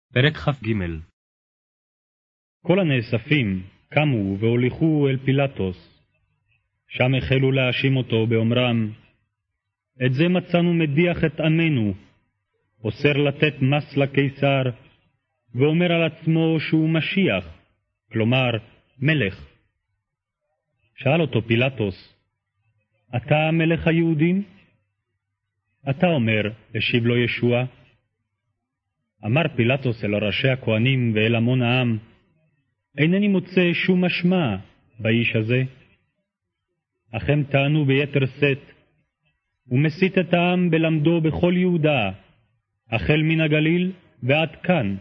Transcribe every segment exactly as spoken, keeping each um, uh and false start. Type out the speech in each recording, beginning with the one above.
פרק כ"ג. כל הנאספים קמו והוליכו אל פילטוס. שם החלו להאשים אותו באומרם, את זה מצאנו מדיח את עמנו, אוסר לתת מס לקיסר, ואומר על עצמו שהוא משיח, כלומר מלך. שאל אותו פילטוס, אתה מלך היהודים? אתה אומר, השיב לו ישוע. אמר פילטוס אל ראשי הכהנים ואל המון העם, אינני מוצא שום אשמה באיש הזה. אך הם טענו ביתר שאת, הוא מסית את העם בלמדו בכל יהודה, החל מן הגליל ועד כאן.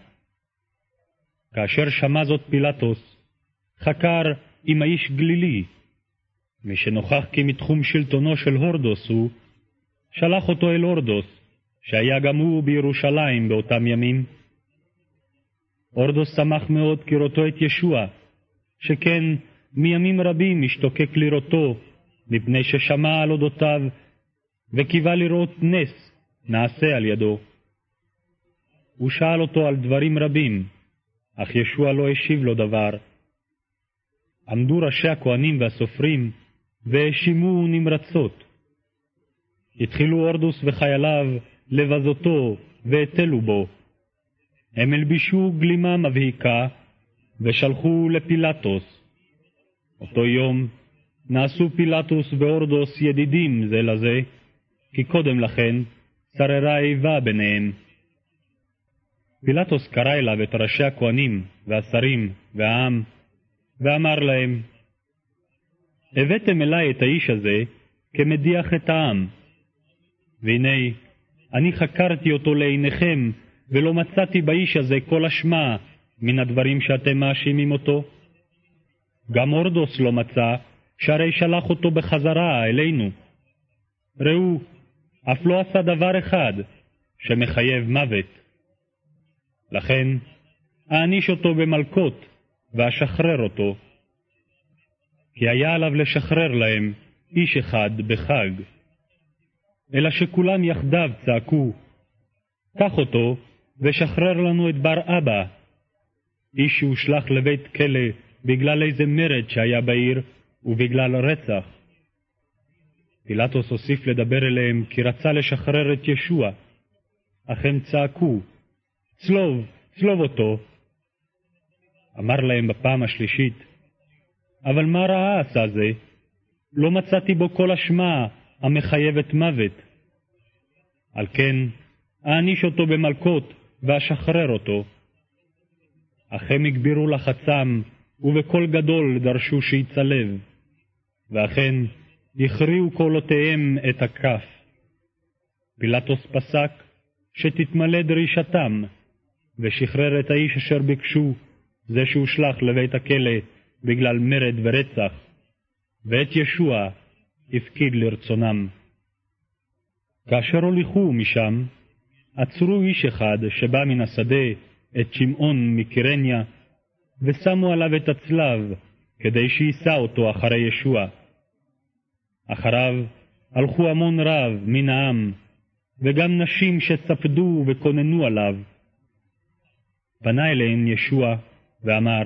כאשר שמע זאת פילטוס, חקר עם האיש גלילי, משנוכח כי מתחום שלטונו של הורדוס הוא, שלח אותו אל הורדוס, שהיה גם הוא בירושלים באותם ימים. הורדוס שמח מאוד כראותו את ישוע, שכן מימים רבים השתוקק לראותו, מפני ששמע על אודותיו, וקיווה לראות נס נעשה על ידו. הוא שאל אותו על דברים רבים, אך ישוע לא השיב לו דבר. עמדו ראשי הכהנים והסופרים, והאשימו נמרצות. התחילו הורדוס וחייליו לבזותו והטלו בו. הם הלבישו גלימה מבהיקה ושלחו לפילטוס. אותו יום נעשו פילטוס והורדוס ידידים זה לזה, כי קודם לכן שררה איבה ביניהם. פילטוס קרא אליו את ראשי הכהנים והשרים והעם, ואמר להם, הבאתם אליי את האיש הזה כמדיח את העם, והנה אני חקרתי אותו לעיניכם, ולא מצאתי באיש הזה כל אשמה מן הדברים שאתם מאשימים אותו. גם הורדוס לא מצא, שהרי שלח אותו בחזרה אלינו. ראו, אף לא עשה דבר אחד שמחייב מוות. לכן אעניש אותו במלקות ואשחרר אותו, כי היה עליו לשחרר להם איש אחד בחג. אלא שכולם יחדיו צעקו, קח אותו ושחרר לנו את בר אבא, איש שהושלך לבית כלא בגלל איזה מרד שהיה בעיר ובגלל רצח. פילטוס הוסיף לדבר אליהם כי רצה לשחרר את ישוע, אך הם צעקו, צלוב, צלוב אותו. אמר להם בפעם השלישית, אבל מה רעה עשה זה? לא מצאתי בו כל אשמה המחייבת מוות. על כן אעניש אותו במלקות ואשחרר אותו. אך הם הגבירו לחצם ובקול גדול דרשו שיצלב, ואכן הכריעו קולותיהם את הכף. פילטוס פסק שתתמלא דרישתם, ושחרר את האיש אשר ביקשו, זה שהושלך לבית הכלא בגלל מרד ורצח, ואת ישוע הפקיד לרצונם. כאשר הוליכו משם, עצרו איש אחד שבא מן השדה, את שמעון מקירניה, ושמו עליו את הצלב, כדי שיישא אותו אחרי ישוע. אחריו הלכו המון רב מן העם, וגם נשים שספדו וכוננו עליו. פנה אליהן ישוע ואמר,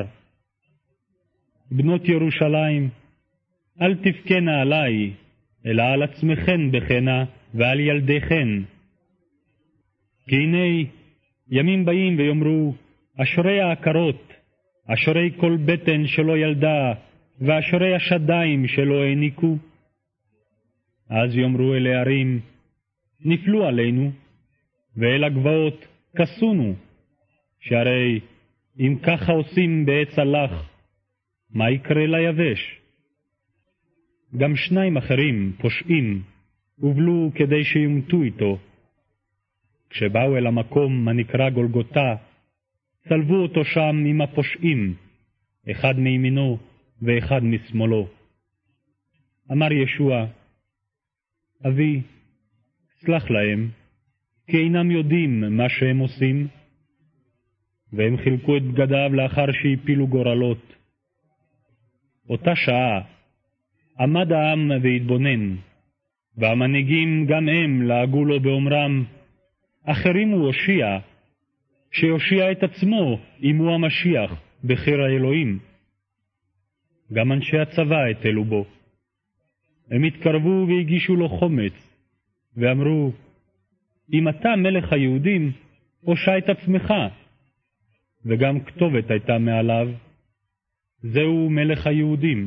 בנות ירושלים, אל תבכנה עלי, אלא על עצמכן בכנה ועל ילדיכן. כי הנה ימים באים ויאמרו, אשרי העקרות, אשרי כל בטן שלא ילדה, ואשרי השדיים שלא העניקו. אז יאמרו אל הערים, נפלו עלינו, ואל הגבעות כסונו, שהרי אם ככה עושים בעץ הלך, מה יקרה ליבש? גם שניים אחרים, פושעים, הובלו כדי שיומתו איתו. כשבאו אל המקום הנקרא גולגותה, צלבו אותו שם עם הפושעים, אחד מימינו ואחד משמאלו. אמר ישוע, אבי, סלח להם, כי אינם יודעים מה שהם עושים. והם חילקו את בגדיו לאחר שהפילו גורלות. אותה שעה עמד העם והתבונן, והמנהיגים גם הם לעגו לו באומרם, אחרים הוא הושיע, שיושיע את עצמו אם הוא המשיח, בחיר האלוהים. גם אנשי הצבא התלו בו. הם התקרבו והגישו לו חומץ, ואמרו, אם אתה מלך היהודים, הושע את עצמך. וגם כתובת הייתה מעליו, זהו מלך היהודים.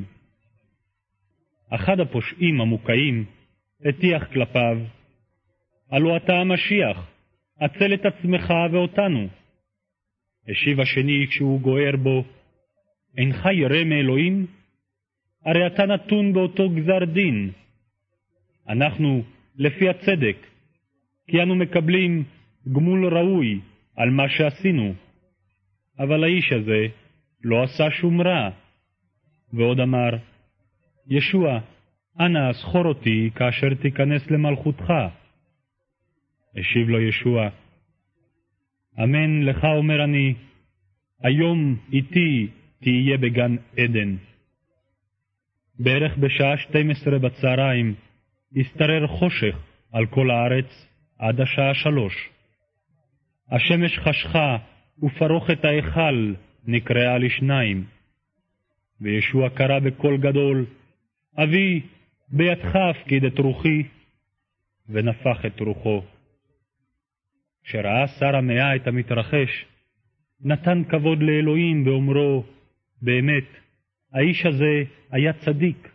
אחד הפושעים המוקעים הטיח כלפיו, הלא אתה המשיח, הצל את עצמך ואותנו. השיב השני כשהוא גוער בו, אינך ירא מאלוהים? הרי אתה נתון באותו גזר דין. אנחנו לפי הצדק, כי אנו מקבלים גמול ראוי על מה שעשינו. אבל האיש הזה לא עשה שום רע. ועוד אמר, ישוע, אנא זכור אותי כאשר תיכנס למלכותך. השיב לו ישוע, אמן לך אומר אני, היום איתי תהיה בגן עדן. בערך בשעה שתים עשרה בצהריים השתרר חושך על כל הארץ עד השעה שלוש. השמש חשכה ופרוכת ההיכל נקראה לשניים. וישוע קרא בקול גדול, אבי, בידך הפקיד את רוחי, ונפח את רוחו. כשראה שר המאה את המתרחש, נתן כבוד לאלוהים באומרו, באמת, האיש הזה היה צדיק.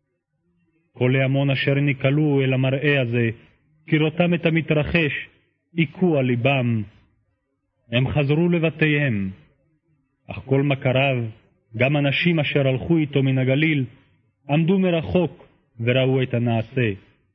כל ההמון אשר נקלו אל המראה הזה, כראותם את המתרחש, עיקו על ליבם. הם חזרו לבתיהם, אך כל מכריו, גם אנשים אשר הלכו איתו מן הגליל, עמדו מרחוק וראו את הנעשה.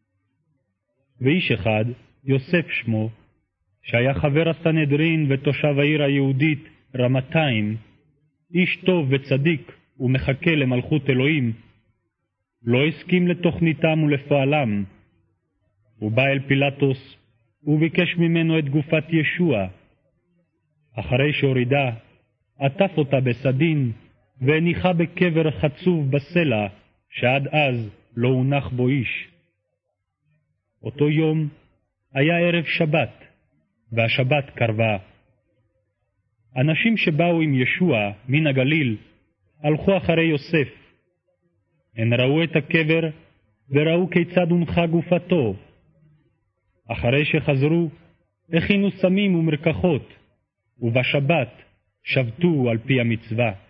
ואיש אחד, יוסף שמו, שהיה חבר הסנהדרין ותושב העיר היהודית רמתיים, איש טוב וצדיק ומחכה למלכות אלוהים, לא הסכים לתוכניתם ולפועלם. הוא בא אל פילטוס וביקש ממנו את גופת ישוע. אחרי שהורידה, עטף אותה בסדין והניחה בקבר חצוב בסלע שעד אז לא הונח בו איש. אותו יום היה ערב שבת, והשבת קרבה. אנשים שבאו עם ישוע מן הגליל הלכו אחרי יוסף. הם ראו את הקבר וראו כיצד הונחה גופתו. אחרי שחזרו, הכינו סמים ומרקחות, ובשבת שבתו על פי המצווה.